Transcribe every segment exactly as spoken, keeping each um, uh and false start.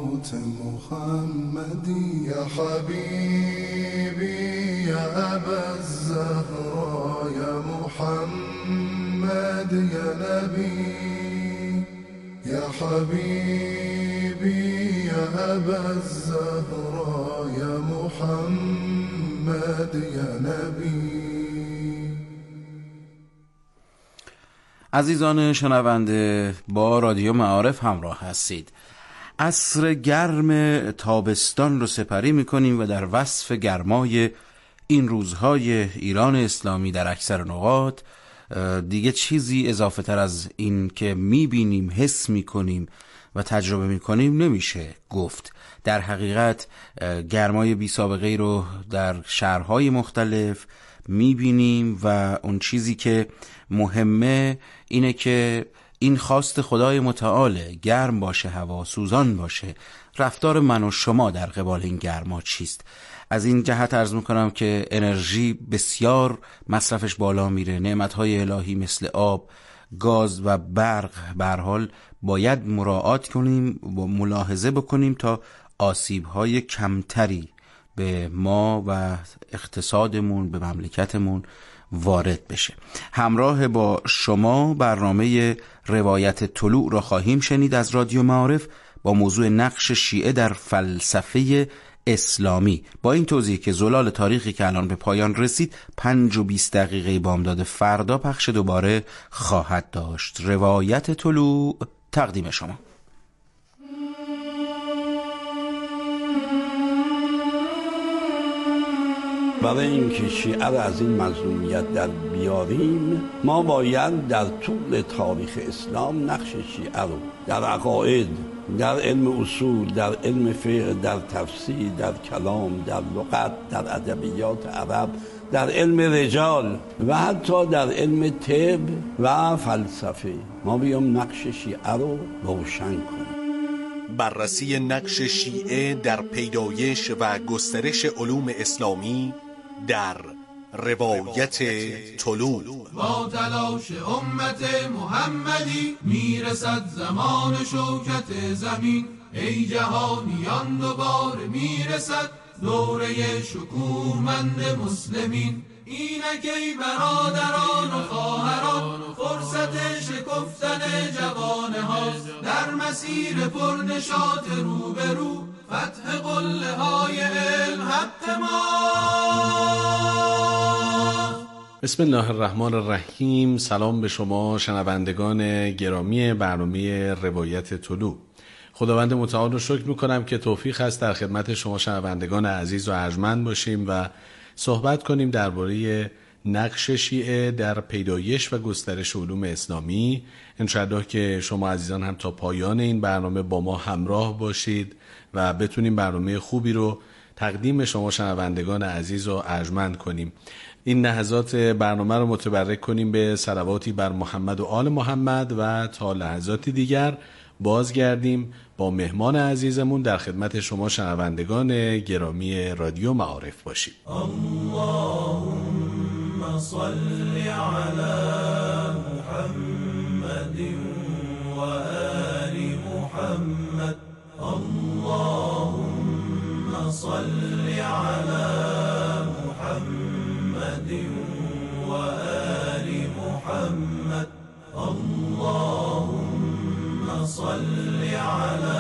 صوت محمدی. یا حبیبی یا ابا الزهرا یا محمد یا نبی. یا حبیبی یا ابا الزهرا یا محمد یا نبی. عزیزان شنونده، با رادیو معارف همراه هستید. عصر گرم تابستان رو سپری میکنیم و در وصف گرمای این روزهای ایران اسلامی در اکثر نقاط دیگه چیزی اضافه تر از این که میبینیم، حس میکنیم و تجربه میکنیم نمیشه گفت. در حقیقت گرمای بی سابقه رو در شهرهای مختلف میبینیم و اون چیزی که مهمه اینه که این خواست خدای متعاله، گرم باشه، هوا سوزان باشه. رفتار من و شما در قبال این گرما چیست؟ از این جهت عرض میکنم که انرژی بسیار مصرفش بالا میره. نعمتهای الهی مثل آب، گاز و برق به هر حال باید مراعات کنیم و ملاحظه بکنیم تا آسیب‌های کمتری به ما و اقتصادمون، به مملکتمون وارد بشه. همراه با شما برنامه روایت طلوع را خواهیم شنید از رادیو معارف با موضوع نقش شیعه در فلسفه اسلامی، با این توضیح که زلال تاریخی که الان به پایان رسید پنج و بیست دقیقه بامداد فردا پخش دوباره خواهد داشت. روایت طلوع تقدیم شما. برای اینکه شیعه را از این مظلومیت در بیاریم، ما باید در طول تاریخ اسلام نقش شیعه رو در عقاید، در علم اصول، در علم فقه، در تفسیر، در کلام، در لغت، در ادبیات عرب، در علم رجال و حتی در علم طب و فلسفه ما بیام نقش شیعه رو روشن کنیم. بررسی نقش شیعه در پیدایش و گسترش علوم اسلامی در روایت طلوع. با تلاش امت محمدی میرسد زمان شوکت زمین. ای جهانیان دوباره میرسد دوره شکوهمند مسلمین. اینک ای برادران و خواهران فرصت شکفتن جوانه هاست. در مسیر پرنشاط رو به رو فتح قله های علم حق ما. بسم الله الرحمن الرحیم. سلام به شما شنوندگان گرامی برنامه روایت طلوع. خداوند متعال رو شکر میکنم که توفیق هست در خدمت شما شنوندگان عزیز و ارجمند باشیم و صحبت کنیم درباره نقش شیعه در پیدایش و گسترش علوم اسلامی. انشاءالله که شما عزیزان هم تا پایان این برنامه با ما همراه باشید و بتونیم برنامه خوبی رو تقدیم شما شنوندگان عزیز و ارجمند کنیم. این لحظات برنامه رو متبرک کنیم به صلواتی بر محمد و آل محمد و تا لحظاتی دیگر بازگردیم با مهمان عزیزمون در خدمت شما شنوندگان گرامی رادیو معارف باشیم. اللهم صل علی محمد و آل محمد. اللهم صل علی محمد و آل محمد. اللهم صل علی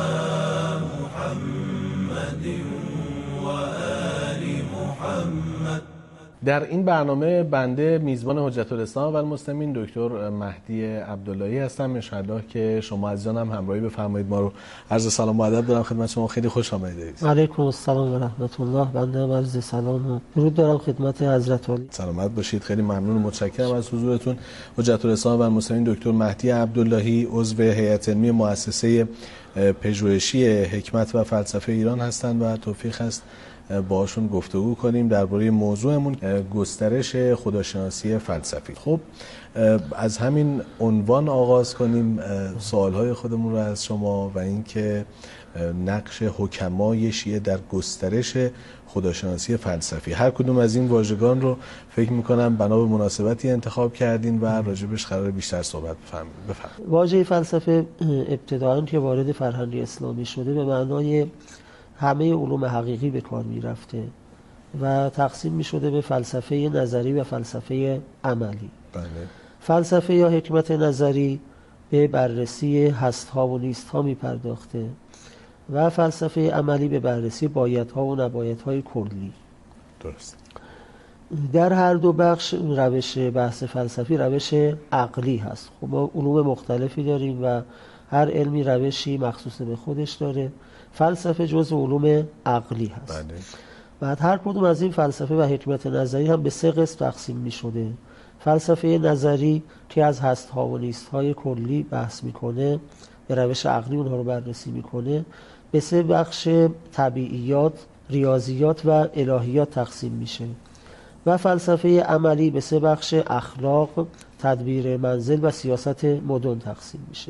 محمد و آل محمد. در این برنامه بنده میزبان حجت الاسلام و المسلمین دکتر مهدی عبداللهی هستم. انشاءالله که شما عزیزان هم همراهی بفرمایید ما رو. عرض سلام و ادب دارم خدمت شما. خیلی خوش آمدید. علیکم السلام و رحمت الله. بنده هم عرض سلام و درود دارم خدمت حضرت علی. سلامت باشید. خیلی ممنون و متشکرم از حضورتون. حجت الاسلام و المسلمین دکتر مهدی عبداللهی عضو هیئت علمی مؤسسه پژوهشی حکمت و فلسفه ایران هستند و توفیق است باشون گفتگو کنیم درباره موضوعمون گسترش خداشناسی فلسفی. خب از همین عنوان آغاز کنیم سوالهای خودمون رو از شما و اینکه نقش حکمای شیعه در گسترش خداشناسی فلسفی. هر کدوم از این واژگان رو فکر میکنم بنا به مناسبتی انتخاب کردین و راجبش قرار بیشتر صحبت بفرمایید. واژه فلسفه ابتداً که وارد فرهنگ اسلامی شده به معنای همه علوم حقیقی به کار میرفته و تقسیم میشده به فلسفه نظری و فلسفه عملی. بله. فلسفه یا حکمت نظری به بررسی هست‌ها و نیست‌ها میپرداخته و فلسفه عملی به بررسی بایدها و نبایدهای کلی. درست. در هر دو بخش روش بحث فلسفی روش عقلی هست. خب ما علوم مختلفی داریم و هر علمی روشی مخصوص به خودش داره. فلسفه جزء علوم عقلی هست. بله. بعد هر کدوم از این فلسفه و حکمت نظری هم به سه قسم تقسیم می شده. فلسفه نظری که از هست‌ها و نیست‌های کلی بحث میکنه، به روش عقلی اونها رو بررسی میکنه، به سه بخش طبیعیات، ریاضیات و الهیات تقسیم میشه. و فلسفه عملی به سه بخش اخلاق، تدبیر منزل و سیاست مدن تقسیم میشه.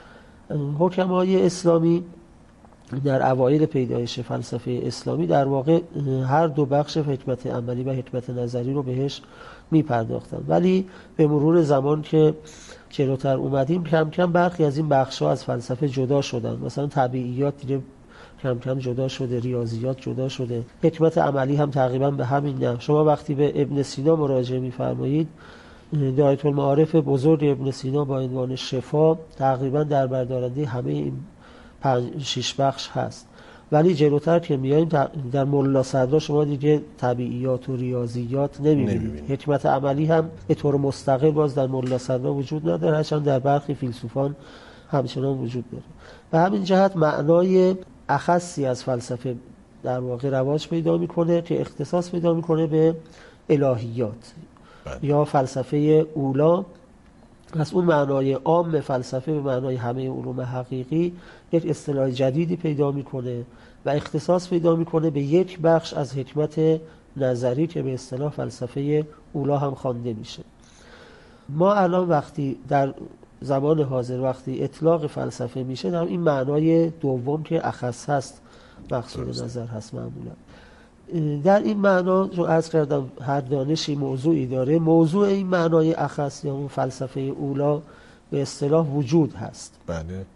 حکمای اسلامی در اوایل پیدایش فلسفه اسلامی در واقع هر دو بخش حکمت عملی و حکمت نظری رو بهش میپرداختن، ولی به مرور زمان که جلوتر اومدیم کم کم برخی از این بخش‌ها از فلسفه جدا شدن. مثلا طبیعیات دیگه کم کم جدا شده، ریاضیات جدا شده، حکمت عملی هم تقریبا به همین نحو. شما وقتی به ابن سینا مراجعه می‌فرمایید، دایره المعارف بزرگ ابن سینا با عنوان شفا تقریبا در بردارنده همه این پنج شش بخش هست. ولی جلوتر که میایم در ملا صدرا شما دیگه طبیعیات و ریاضیات نمیبینید. حکمت عملی هم به طور مستقل باز در ملا صدرا وجود نداره، هرچند در برخی فیلسوفان همچنان وجود داره. به همین جهت معنای اخصی از فلسفه در واقع رواج پیدا میکنه که اختصاص پیدا میکنه به الهیات یا فلسفه اولا. از اون معنای عام فلسفه به معنای همه علوم حقیقی یک اصطلاح جدیدی پیدا میکنه و اختصاص پیدا میکنه به یک بخش از حکمت نظری که به اصطلاح فلسفه اولا هم خوانده میشه. ما الان وقتی در زمان حاضر وقتی اطلاق فلسفه میشه در این معنای دوم که اخص هست مقصود نظر هست معمولا. در این معنا رو عرض کردم هر دانشی موضوعی داره. موضوع این معنای اخص یا اون فلسفه اولا به اصطلاح وجود هست. بله.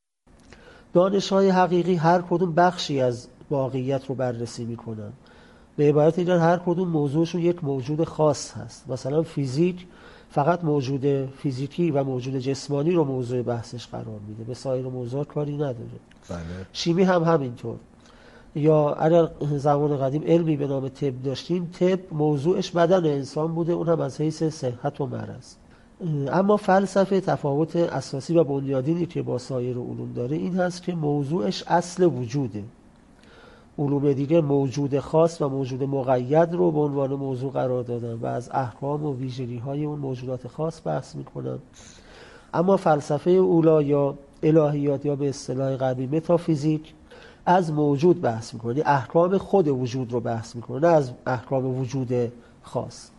دانش‌های حقیقی هر کدوم بخشی از واقعیت رو بررسی میکنن. به عبارت دیگر هر کدوم موضوعشون یک موجود خاص هست. مثلا فیزیک فقط موجود فیزیکی و موجود جسمانی رو موضوع بحثش قرار میده، به سایر موضوعات کاری نداره. بله. شیمی هم همینطور. یا اگر زمان قدیم علمی به نام طب داشتیم، طب موضوعش بدن انسان بوده، اون هم از حیث صحت و مرض. اما فلسفه تفاوت اساسی و بنیادینی که با سایر علوم داره این هست که موضوعش اصل وجوده. علوم دیگه موجود خاص و موجود مقید رو به عنوان موضوع قرار دادن و از احکام و ویژگی‌های اون موجودات خاص بحث میکنن. اما فلسفه اولا یا الهیات یا به اصطلاح غربی متافیزیک از موجود بحث میکنه، احکام خود وجود رو بحث میکنه، نه از احکام وجود خاص.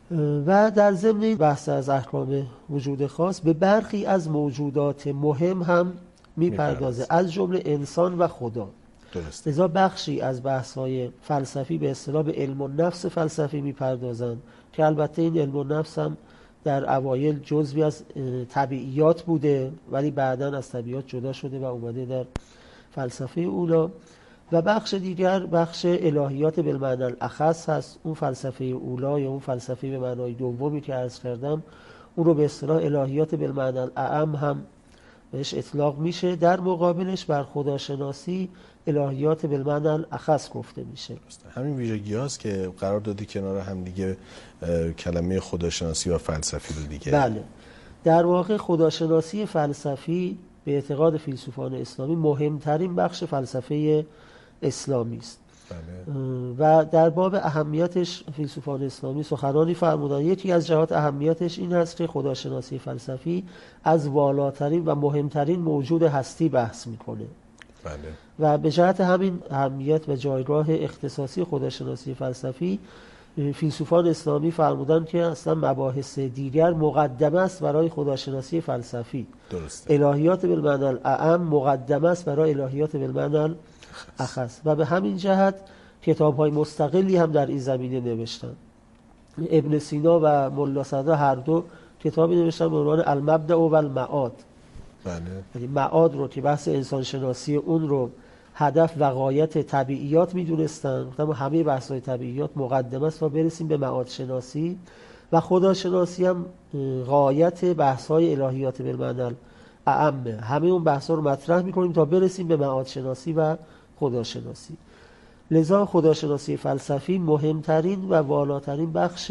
و در ضمن بحث از احکام وجود خاص به برخی از موجودات مهم هم میپردازه، از جمله انسان و خدا. درست. لذا بخشی از بحث‌های فلسفی به اصطلاح به علم النفس فلسفی میپردازن که البته این علم النفس هم در اوایل جزوی از طبیعیات بوده ولی بعداً از طبیعیات جدا شده و اومده در فلسفه اولا. و بخش دیگر بخش الهیات بالمعنی الاخص هست. اون فلسفه اولا یا اون فلسفه به معنای دومی که عرض کردم اون رو به اصطلاح الهیات بالمعنی الاعم هم بهش اطلاق میشه. در مقابلش بر خداشناسی الهیات بالمعنی الاخص گفته میشه. همین ویژگی هاست که قرار دادی کنار هم دیگه کلمه خداشناسی و فلسفی رو دیگه. بله. در واقع خداشناسی فلسفی به اعتقاد فیلسوفان اسلامی مهمترین بخش فلسفه اسلامی است. بله. و در باب اهمیتش فیلسوفان اسلامی سخنانی فرمودن. یکی از جهات اهمیتش این هست که خداشناسی فلسفی از والاترین و مهمترین موجود هستی بحث میکنه. بله. و به جهت همین اهمیت و جایگاه اختصاصی خداشناسی فلسفی فیلسوفان اسلامی فرمودن که اصلا مباحث دیگر مقدمه است برای خداشناسی فلسفی. درسته. الهیات بالمعنی الاعم مقدمه است برای الهیات بالمعنی الاخص و به همین جهت کتاب‌های مستقلی هم در این زمینه نوشتن. ابن سینا و ملا صدرا هر دو کتابی نوشتن به عنوان المبدأ و المعاد. بله. یعنی معاد رو که بحث انسان شناسی اون رو هدف و غایت طبیعیات میدونستن، گفتم همه بحث‌های طبیعیات مقدمه است تا برسیم به معاد شناسی و خداشناسی هم غایت بحث‌های الهیات بالمعنی اعم. همه اون بحث‌ها رو مطرح می‌کنیم تا برسیم به معاد شناسی و خداشناسی. لذا خداشناسی فلسفی مهمترین و والاترین بخش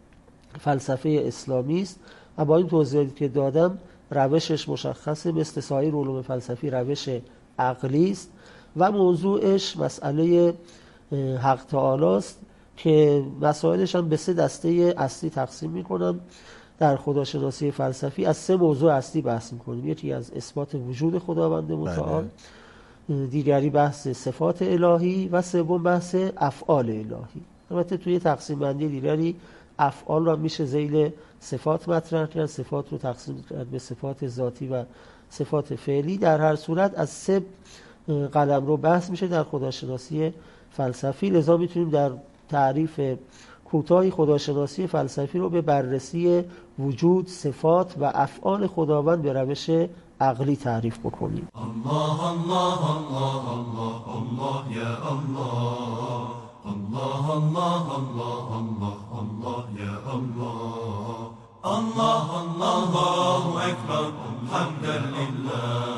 فلسفه اسلامی است و با این توضیحاتی که دادم روشش مشخصه، مثل سایر علوم فلسفی روش عقلی است و موضوعش مسئله حق تعالی است که مسائلش هم به سه دسته اصلی تقسیم می‌کنم. در خداشناسی فلسفی از سه موضوع اصلی بحث می‌کنیم. یکی از اثبات وجود خداوند متعال، دیگری بحث صفات الهی و سوم بحث افعال الهی. البته توی تقسیم بندی دیگری افعال را میشه ذیل صفات مطرح کرد، صفات رو تقسیم کرد به صفات ذاتی و صفات فعلی. در هر صورت از سه قلم رو بحث میشه در خداشناسی فلسفی. لذا میتونیم در تعریف کوتاهی خداشناسی فلسفی رو به بررسی وجود، صفات و افعال خداوند به روش عقلی تعریف بکنیم. الله الله الله الله الله یا الله الله الله الله الله الله یا الله الله الله اکبر حمدا لله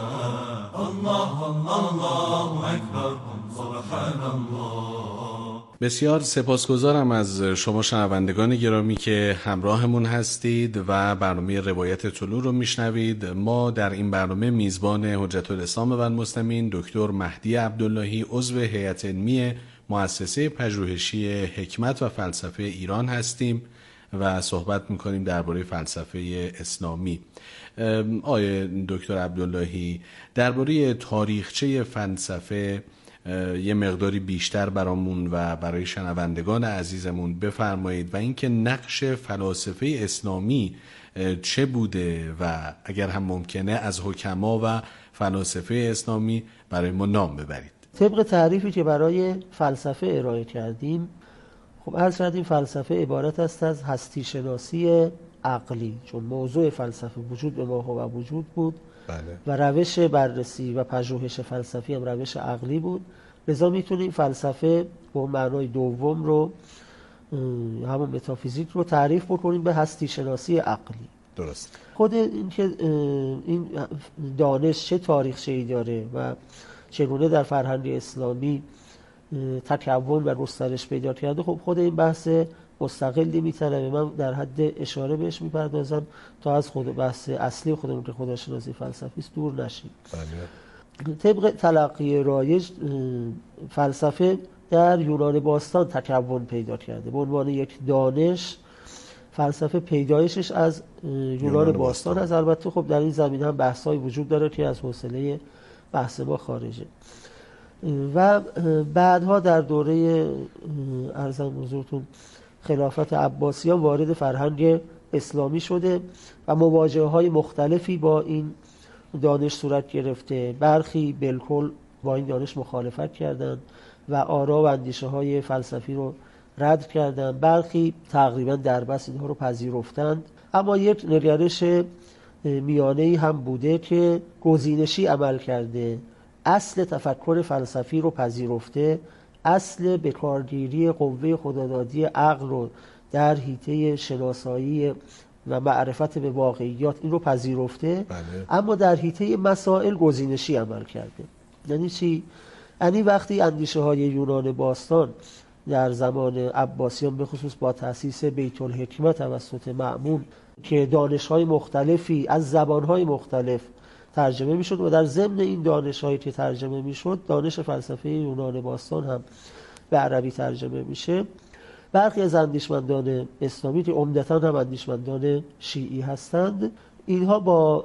الله الله اکبر سبحان الله. بسیار سپاسگزارم از شما شنوندگان گرامی که همراهمون هستید و برنامه روایت طلوع رو میشنوید. ما در این برنامه میزبان حجت الاسلام و المسلمین دکتر مهدی عبداللهی عضو هیئت علمی مؤسسه پژوهشی حکمت و فلسفه ایران هستیم و صحبت میکنیم درباره فلسفه اسلامی. آیه دکتر عبداللهی، درباره تاریخچه فلسفه یه مقداری بیشتر برامون و برای شنوندگان عزیزمون بفرمایید و اینکه نقش فلاسفه اسلامی چه بوده و اگر هم ممکنه از حکما و فلاسفه اسلامی برای ما نام ببرید. طبق تعریفی که برای فلسفه ارائه کردیم، خب عرض کردیم فلسفه عبارت است از هستی شناسی عقلی، چون موضوع فلسفه وجود به ما و وجود بود. بله. و روش بررسی و پژوهش فلسفی هم روش عقلی بود. لذا میتونیم فلسفه به معنای دوم رو، همون متافیزیک رو تعریف بکنیم به هستی شناسی عقلی. درست. خود این که این دانش چه تاریخچه‌ای داره و چگونه در فرهنگ اسلامی تکون و گسترش پیدا کرده، خب خود این بحث مستقلی میطلبه. من در حد اشاره بهش میپردازم تا از خود بحث اصلی خودمون که خداشناسی فلسفی است دور نشیم. بله. طبق تلقی رایج فلسفه در یونان باستان تکون پیدا کرده. به عنوان یک دانش فلسفه پیدایشش از یونان, یونان باستان است. البته خب در این زمینه هم بحث‌های وجود داره که از حوصله بحث ما خارجه. و بعدها در دوره ارزم حضورتون خلافت عباسیان وارد فرهنگ اسلامی شده و مواجهه‌های مختلفی با این دانش صورت گرفته. برخی بالکل با این دانش مخالفت کردند و آرا و اندیشه‌های فلسفی رو رد کردند، برخی تقریبا دربست اینها رو پذیرفتند. اما یک نگرش میانه‌ای هم بوده که گزینشی عمل کرده، اصل تفکر فلسفی رو پذیرفته، اصل بکارگیری قوه خدادادی عقل رو در حیطه شناسایی و معرفت به واقعیات این رو پذیرفته. بله. اما در حیطه مسائل گزینشی عمل کرده. یعنی چی؟ یعنی وقتی اندیشه های یونان باستان در زمان عباسیان به خصوص با تأسیس بیت الحکمه توسط مأمون که دانش‌های مختلفی از زبان‌های مختلف ترجمه میشد و در ضمن این دانش‌هایی که ترجمه میشد دانش فلسفه یونان باستان هم به عربی ترجمه میشه. برخی از اندیشمندان اسلامی که عمدتاً هم اندیشمندان شیعی هستند، اینها با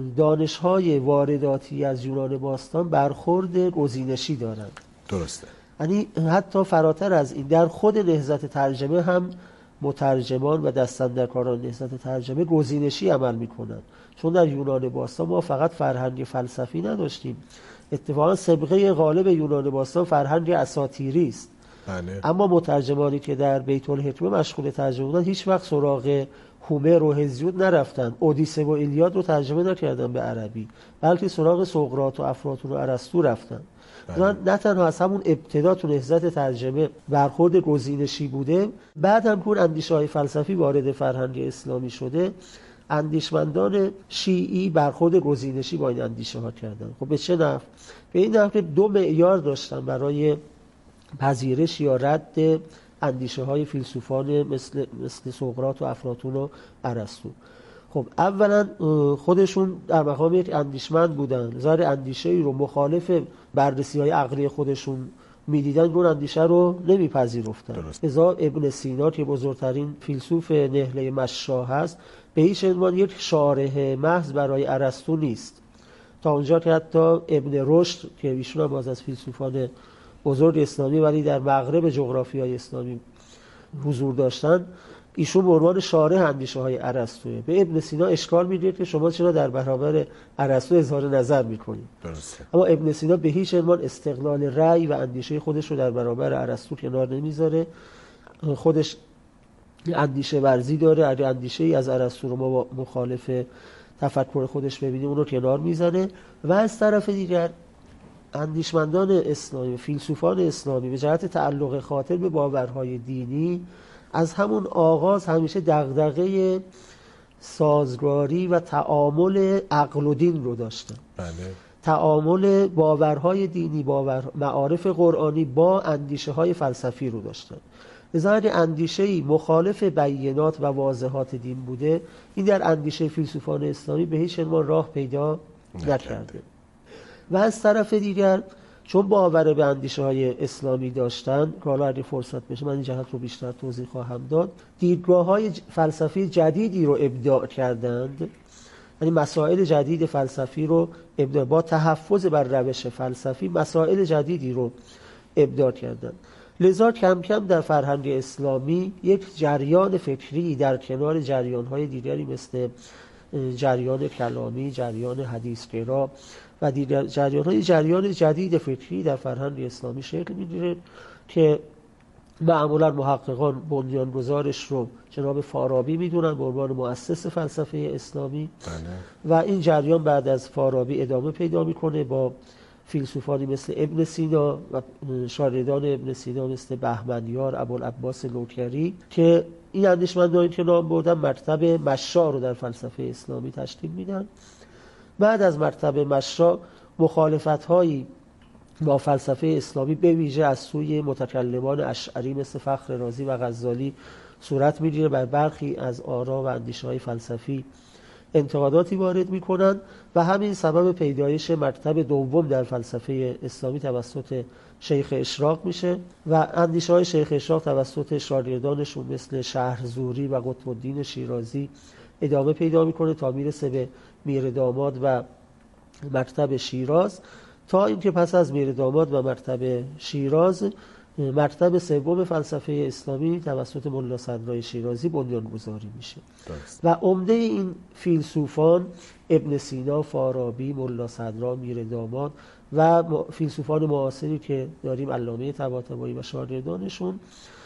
دانش‌های وارداتی از یونان باستان برخورد گزینشی دارند. درسته. یعنی حتی فراتر از این در خود نهضت ترجمه هم مترجمان و دستاندرکاران نهضت ترجمه گزینشی عمل میکنن، چون در یونان باستان ما فقط فرهنگ فلسفی نداشتیم، اتفاقا سابقه غالب یونان باستان فرهنگ اساطیری است. بله. اما مترجمانی که در بیت الحکمه مشغول ترجمه بودن هیچ وقت سراغ هومر و هزیود نرفتن، اودیسه و ایلیاد رو ترجمه نکردن به عربی، بلکه سراغ سقراط و افلاطون و ارسطو رفتن. بله. نه تنها از همون ابتدا تو نهضت ترجمه برخورد گزینشی بوده، بعد هم که اندیشه‌های فلسفی وارد فرهنگ اسلامی شده، اندیشمندان شیعی برخورد گزینشی با این اندیشه ها کردن. خب به چه نحو؟ به این نحو که دو معیار داشتن برای پذیرش یا رد اندیشه های فیلسوفان مثل مثل سقراط و افلاطون و ارسطو. خب اولا خودشون در مقام یک اندیشمند بودن، ظاهر اندیشه ای رو مخالف بررسی های عقلی خودشون میدیدن، اون اندیشه رو نمیپذیرفتن. ازا ابن سینا که بزرگترین فیلسوف نهله مشا هست، به هیچ عنوان یک شارح محض برای ارسطو نیست، تا اونجا که حتی ابن رشد که ایشون هم باز از فیلسوفان بزرگ اسلامی ولی در مغرب جغرافیای اسلامی حضور داشتن، ایشون به عنوان شارح اندیشه های ارسطوئه. به ابن سینا اشکال می‌دید که شما چرا در برابر ارسطو اظهار نظر می‌کنید. درسته. اما ابن سینا به هیچ عنوان استقلال رأی و اندیشه خودش رو در برابر ارسطو کنار نمیذاره، خودش اندیشه ورزی داره، اگه اندیشه‌ای از ارسطو رو ما مخالف تفکر خودش ببینیم اون رو کنار میزنه. و از طرف دیگر اندیشمندان اسلامی و فیلسوفان اسلامی به جهت تعلق خاطر به باورهای دینی از همون آغاز همیشه دغدغه سازگاری و تعامل عقل و دین رو داشتن. بله. تعامل باورهای دینی، باور معارف قرآنی با اندیشه های فلسفی رو داشتن. ظاهر اندیشه‌ای مخالف بینات و واضحات دین بوده، این در اندیشه فیلسوفان اسلامی به هیچ عنوان راه پیدا نکرده. و از طرف دیگر چون باور به اندیشه های اسلامی داشتن، که حالا اگه فرصت بشه من این جهت رو بیشتر توضیح خواهم داد، دیدگاه های فلسفی جدیدی رو ابداع کردند، یعنی مسائل جدید فلسفی رو ابداع، با تحفظ بر روش فلسفی مسائل جدیدی رو ابداع کردند. لذا کم کم در فرهنگ اسلامی یک جریان فکری در کنار جریان‌های دیگری مثل جریان کلامی، جریان حدیث‌گرا و دیگر جریان‌های جریان جدید فکری در فرهنگ اسلامی شکل می‌گیره که معمولا محققان بنیانگذارش رو جناب فارابی میدونن به عنوان مؤسس فلسفه اسلامی. بله. و این جریان بعد از فارابی ادامه پیدا میکنه با فیلسوفانی مثل ابن سینا و شاگردان ابن سینا مثل بهمنیار، ابوالعباس لوکری که این اندیشمندانی که نام بردن مرتب مشا رو در فلسفه اسلامی تشکیل میدن. بعد از مرتب مشا مخالفت‌هایی با فلسفه اسلامی به ویژه از سوی متکلمان اشعری مثل فخر رازی و غزالی صورت میگیره، بر برخی از آرا و اندیشه‌های فلسفی انتقاداتی وارد میکنن و همین سبب پیدایش مرتب دوم در فلسفه اسلامی توسط شیخ اشراق میشه و اندیشه‌های شیخ اشراق توسط شاگردانشون مثل شهرزوری و قطب الدین شیرازی ادامه پیدا میکنه تا میرسه به میرداماد و مرتب شیراز، تا اینکه پس از میرداماد و مرتب شیراز مرتب سوم فلسفه اسلامی توسط ملا صدرای شیرازی بنیانگذاری میشه. درست. و عمده این فیلسوفان ابن سینا، فارابی، ملا صدرا، میرداماد و فیلسوفان معاصری که داریم علامه طباطبایی و شاگردانشون،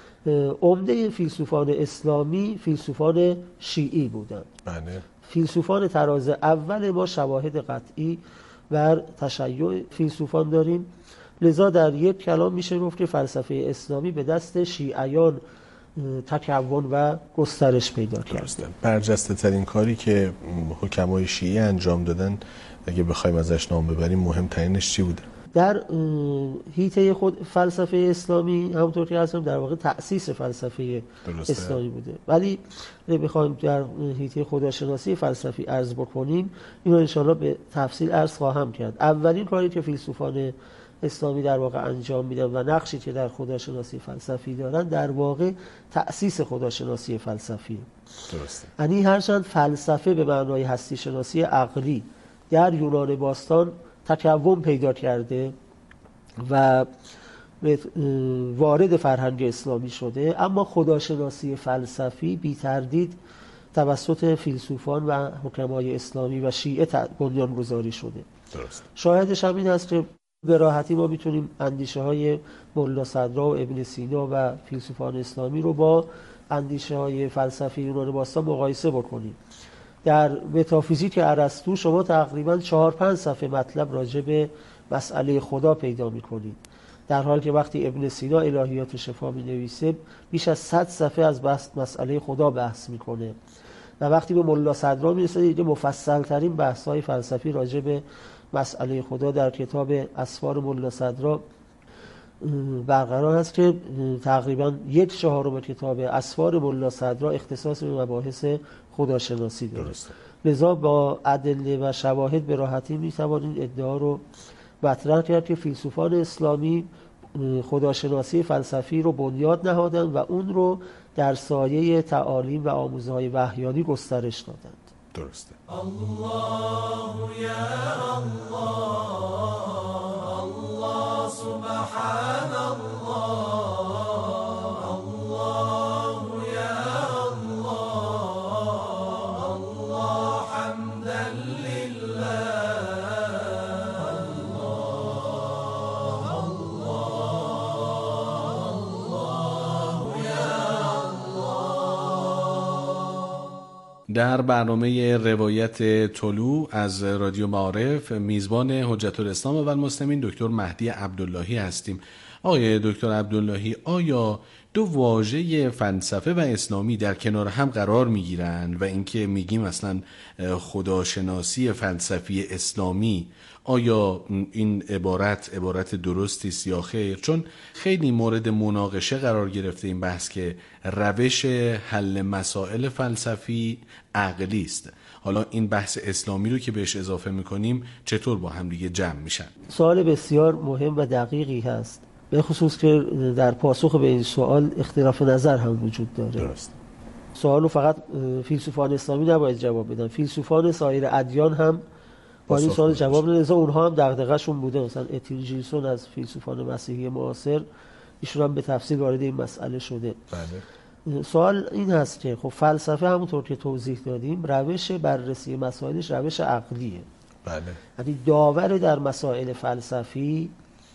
عمده فیلسوفان اسلامی فیلسوفان شیعی بودند. بله. فیلسوفان تراز اول ما شواهد قطعی بر تشیع فیلسوفان داریم، لذا در یک کلام میشه گفت که فلسفه اسلامی به دست شیعیان تکون و گسترش پیدا کرد. برجسته ترین کاری که حکمای شیعی انجام دادن اگه بخوایم ازش نام ببریم مهمترینش چی بوده؟ در حیطه خود فلسفه اسلامی همونطور که هستم در واقع تأسیس فلسفه درسته. اسلامی بوده، ولی بخوایم در حیطه خداشناسی فلسفی عرض بکنیم اینو انشاءالله به تفصیل عرض خواهم کرد. اولین کاری که فیلسوفان اسلامی در واقع انجام میدن و نقشی که در خداشناسی فلسفی دارن در واقع تأسیس خداشناسی فلسفی درسته. یعنی هرچند فلسفه به معنای هستی شناسی عقلی در یونان باستان تکون پیدا کرده و وارد فرهنگ اسلامی شده، اما خداشناسی فلسفی بی تردید توسط فیلسوفان و حکمای اسلامی و شیعه بنیانگذاری شده. درست. شاهدش هم این است که به راحتی ما میتونیم اندیشه های ملا صدرا و ابن سینا و فیلسوفان اسلامی رو با اندیشه های فلسفی یونان باستان مقایسه بکنیم. در متافیزیک ارسطو شما تقریبا چهار پنج صفحه مطلب راجع به مسئله خدا پیدا میکنید، در حالی که وقتی ابن سینا الهیات شفا می نویسه بیش از صد صفحه از بحث مسئله خدا بحث میکنه و وقتی به ملا صدرا میرسه دیگه مفصل ترین بحث های فلسفی راجع به مسئله خدا در کتاب اسفار ملا صدرا برقرار هست که تقریبا یک چهارم کتاب اسفار ملا صدرا اختصاص به مباحث خداشناسی داره. درسته. لذا با ادله و شواهد به راحتی میتوانید ادعا رو مطرح کرد که فیلسوفان اسلامی خداشناسی فلسفی رو بنیاد نهادند و اون رو در سایه تعالیم و آموزهای وحیانی گسترش دادند. درسته. الله یا الله، الله سبحان الله، الله یا الله، الله حمدا لله. در برنامه روایت طلوع از رادیو معارف میزبان حجت الاسلام و المسلمین دکتر مهدی عبداللهی هستیم. آقای دکتر عبداللهی، آیا دو واژه فلسفه و اسلامی در کنار هم قرار میگیرند و اینکه میگیم مثلا خداشناسی فلسفی اسلامی، آیا این عبارت عبارت درستی است یا خیر؟ چون خیلی مورد مناقشه قرار گرفته این بحث که روش حل مسائل فلسفی عقلی است. حالا این بحث اسلامی رو که بهش اضافه میکنیم چطور با هم دیگه جمع میشن؟ سوال بسیار مهم و دقیقی هست، به خصوص که در پاسخ به این سوال اختلاف نظر هم وجود داره. درست. سوالو فقط فیلسوفان اسلامی نباید جواب بدن، فیلسوفان سایر ادیان هم با این سوال جواب ندن. اونها هم دغدغه‌شون بوده. مثلا اتیل جیلسون از فیلسوفان مسیحی معاصر، ایشون هم به تفصیل وارد این مسئله شده. بله. سوال این هست که خب فلسفه همونطور که توضیح دادیم روش بررسی مسائلش روش عقلیه. بله. یعنی داور در مسائل فلسفی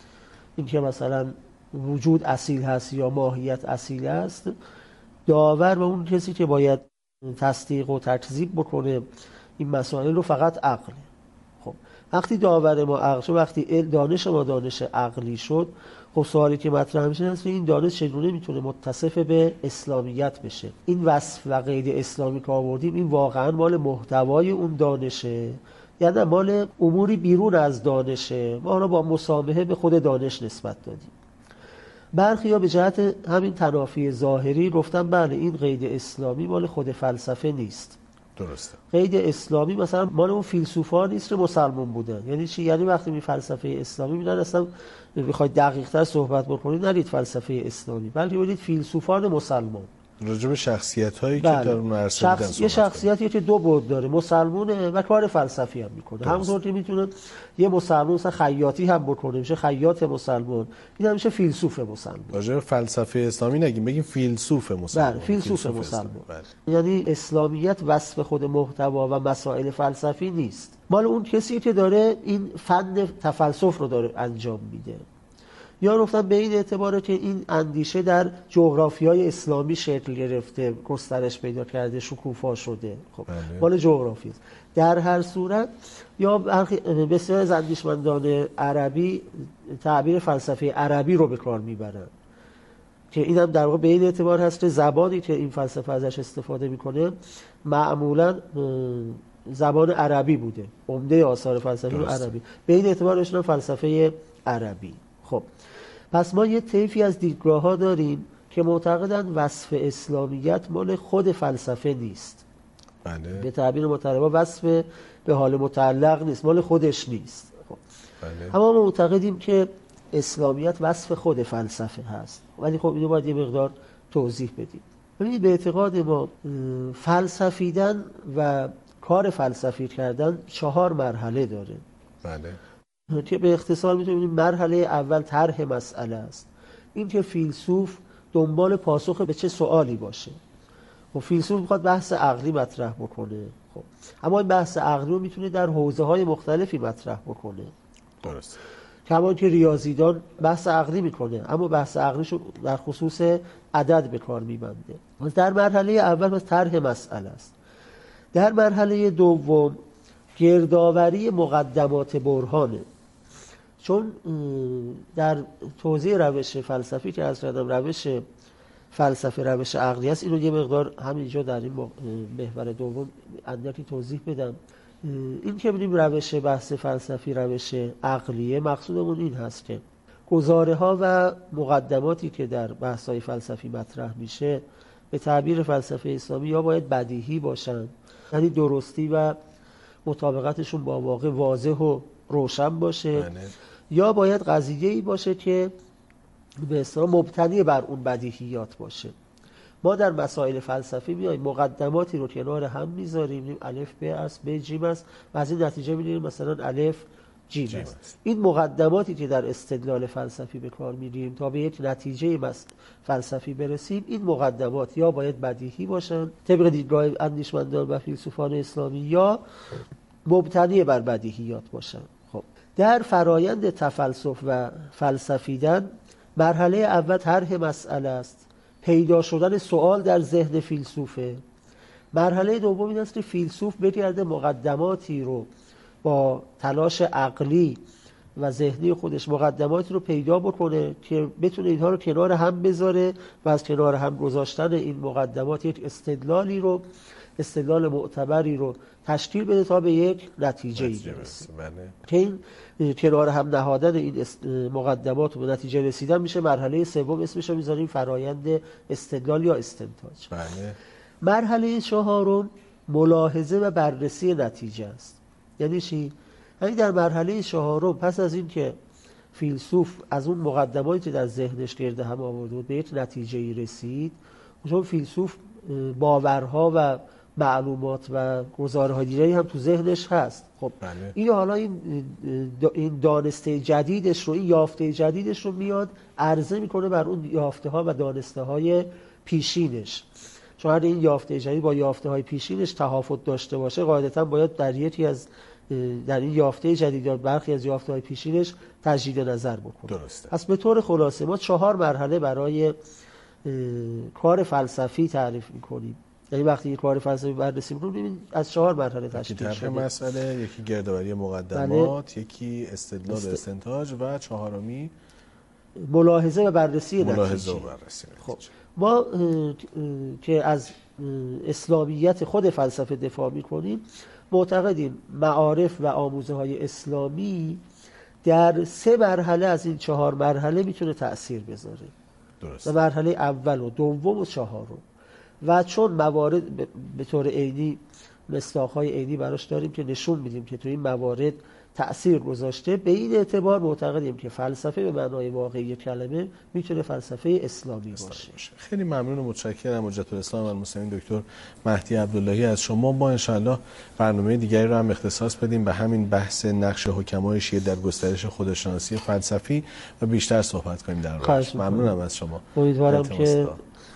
این که مثلا وجود اصیل هست یا ماهیت اصیل است، داور و اون کسی که باید تصدیق و تکذیب بکنه این مسائل رو فقط عقله. خب وقتی داور ما عقل شد، وقتی دانش ما دانش عقلی شد، خب سوالی که مطرح میشه هست که این دانش چگونه میتونه متصف به اسلامیت بشه؟ این وصف و قید اسلامی که آوردیم این واقعا مال محتوای اون دانشه یا نه مال اموری بیرون از دانشه؟ ما را با مسامحه به خود دانش نسبت دادیم. برخی ها به جهت همین تنافی ظاهری گفتن بله این قید اسلامی مال خود فلسفه نیست. درسته. قید اسلامی مثلا مال اون فیلسوفان نیست که مسلمان بودن. یعنی چی؟ یعنی وقتی می فلسفه اسلامی میدن اصلا بخواید دقیق تر صحبت بکنید نرید فلسفه اسلامی، بلکه برید فیلسوفان مسلمان. راجع به شخصیت هایی بله. که در اون عرصه شخص... بودن یه شخصیتی که دو بعد داره، مسلمونه و کار فلسفی هم میکنه. همونطور که میتونه یه مسلمان مثلا خیاطی هم بکنه، میشه خیاط مسلمان، این هم میشه فیلسوف مسلمان. راجع به فلسفه اسلامی نگیم، بگیم فیلسوف مسلمان. بله، فیلسوف, فیلسوف مسلمان. بله. یعنی اسلامیت وصف خود محتوا و مسائل فلسفی نیست، مال اون کسی که داره این فن تفلسف رو داره انجام میده. یا گفتم به این اعتباره که این اندیشه در جغرافیای اسلامی شکل گرفته، گسترش پیدا کرده، شکوفا شده. خب بله. مال جغرافی است. در هر صورت یا بسیار از اندیشمندان عربی تعبیر فلسفه عربی رو به کار میبرن که اینم در واقع به این اعتبار هست که زبانی که این فلسفه ازش استفاده میکنه معمولا زبان عربی بوده، عمده آثار فلسفی عربی، به این اعتبارشون فلسفه عربی. خب پس ما یه طیفی از دیدگاه ها داریم که معتقدن وصف اسلامیت مال خود فلسفه نیست. بله. به تعبیر مترجم وصف به حال متعلق نیست، مال خودش نیست. خب. بله. اما ما معتقدیم که اسلامیت وصف خود فلسفه هست، ولی خب اینو باید یه مقدار توضیح بدیم. ببینید به اعتقاد ما فلسفیدن و کار فلسفی کردن چهار مرحله داره. بله. که به اختصار میتونیم مرحله اول طرح مسئله است. این که فیلسوف دنبال پاسخ به چه سوالی باشه. و فیلسوف میخواد بحث عقلی مطرح بکنه، خب اما این بحث عقلی رو میتونه در حوزه های مختلفی مطرح بکنه. درست. کما که ریاضیدان بحث عقلی میکنه اما بحث عقلیشو در خصوص عدد به کار میبنده. در مرحله اول طرح مسئله است. در مرحله دوم گردآوری مقدمات برهانه. چون در توضیح روش فلسفی که از کردم روش فلسفه روش عقلی است، اینو یه مقدار همینجا در این محور دوم اندکی توضیح بدم. این که ببینیم روش بحث فلسفی روش عقلیه، مقصودمون این هست که گزاره ها و مقدماتی که در بحث های فلسفی مطرح میشه به تعبیر فلسفه اسلامی یا باید بدیهی باشن، یعنی درستی و مطابقتشون با واقع واضح و روشن باشه، بله. یا باید قضیه‌ای باشه که به اصطلاح مبتنی بر اون بدیهیات باشه. ما در مسائل فلسفی میایم مقدماتی رو کنار هم میذاریم، الف ب است، ب جیم است و از این نتیجه میگیریم مثلا الف جیم است. است. این مقدماتی که در استدلال فلسفی به کار میگیریم تا به یک نتیجه فلسفی برسیم، این مقدمات یا باید بدیهی باشن طبق دیدگاه اندیشمندان و فیلسوفان اسلامی یا مبتنی بر بدیهیات باشن. خب در فرایند تفلسف و فلسفیدن مرحله اول طرح مسئله است، پیدا شدن سوال در ذهن فیلسوفه. مرحله دوم این است که فیلسوف بگرده مقدماتی رو با تلاش عقلی و ذهنی خودش مقدماتی رو پیدا بکنه که بتونه اینها رو کنار هم بذاره و از کنار هم گذاشتن این مقدمات یک استدلالی رو استدلال معتبری رو تشکیل بده تا به یک نتیجه ای برسه. که این کنار هم نهادن این مقدمات و به نتیجه رسیدن میشه مرحله سوم، اسمش رو میذاریم فرایند استدلال یا استنتاج. بله. مرحله چهارم ملاحظه و بررسی نتیجه است. یعنی چی؟ یعنی در مرحله چهارم پس از این که فیلسوف از اون مقدماتی که در ذهنش گرد هم آورده بود به یک نتیجه ای رسید، چون فیلسوف باورها و معلومات و گزاره‌های دیگری هم تو ذهنش هست. خب بله. این حالا این این دانسته جدیدش رو، این یافته جدیدش رو میاد عرضه میکنه بر اون یافته ها و دانسته های پیشینش. چون هر این یافته جدید با یافته های پیشینش تفاوت داشته باشه، قاعدتا باید در یکی از در این یافته جدید یا برخی از یافته های پیشینش تجدید نظر بکنه. درسته. پس به طور خلاصه ما چهار مرحله برای کار فلسفی تعریف میکنیم. یعنی وقتی یک کار فلسفی بررسی می‌کنیم ببینید از چهار مرحله تشکیل شده. یکی مسئله، یکی گردآوری مقدمات، بله. یکی استدلال است... و استنتاج و چهارمی ملاحظه و بررسی ملاحظه و بررسی. خب ما اه اه که از اسلامیت خود فلسفه دفاع می‌کنیم، معتقدیم معارف و آموزه‌های اسلامی در سه مرحله از این چهار مرحله میتونه تأثیر بذاره. درست. و مرحله اول و دوم و چهارم. و چون موارد به طور عینی مصداق‌های عینی براش داریم که نشون میدیم که تو این موارد تأثیر گذاشته، به این اعتبار معتقدیم که فلسفه به معنای واقعی کلمه میتونه فلسفه اسلامی باشه. باشه. خیلی ممنون و متشکرم حجت الاسلام و المسلمین دکتر مهدی عبداللهی از شما. ما انشالله برنامه دیگری رو هم اختصاص بدیم به همین بحث نقش حکمای شیعه در گسترش خودشناسی فلسفی و بیشتر صحبت کنیم در روش. ممنونم از شما. امیدوارم که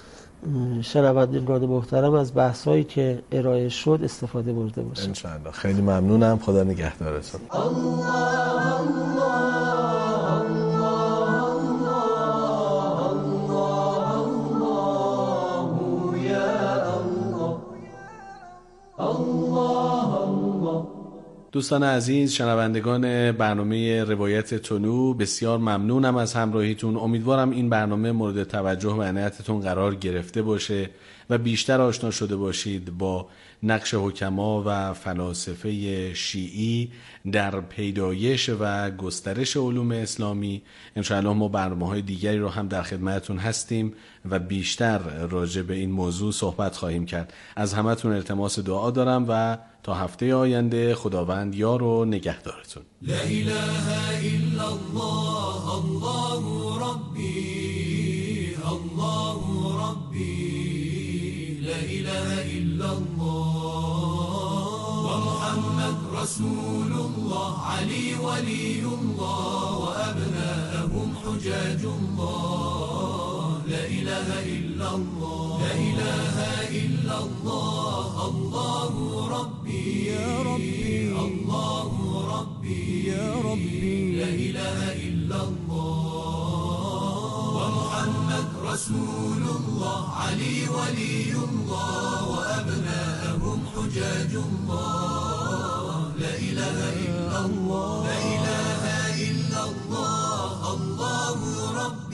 شنوندگان محترم از بحثایی که ارائه شد استفاده برده باشند. انشاءالله. خیلی ممنونم. خدا نگهدارتون. دوستان عزیز، شنوندگان برنامه روایت طلوع، بسیار ممنونم از همراهیتون. امیدوارم این برنامه مورد توجه و عنایتتون قرار گرفته باشه و بیشتر آشنا شده باشید با نقش حکما و فلاسفه شیعی در پیدایش و گسترش علوم اسلامی. انشاءالله ما برنامه‌های دیگری رو هم در خدمتتون هستیم و بیشتر راجع به این موضوع صحبت خواهیم کرد. از همتون التماس دعا دارم و تا هفته آینده خداوند یار و نگهدارتون. لا اله الا الله الله ربی الله ربی لا اله الا الله و محمد رسول الله علی ولی الله و ابناءهم حجاج الله لا إله إلا الله لا إله إلا الله الله ربي يا ربي الله ربي يا ربي لا إله إلا الله ومحمد رسول الله علي ولي الله وأبناءهم حجاج الله لا إله إلا الله لا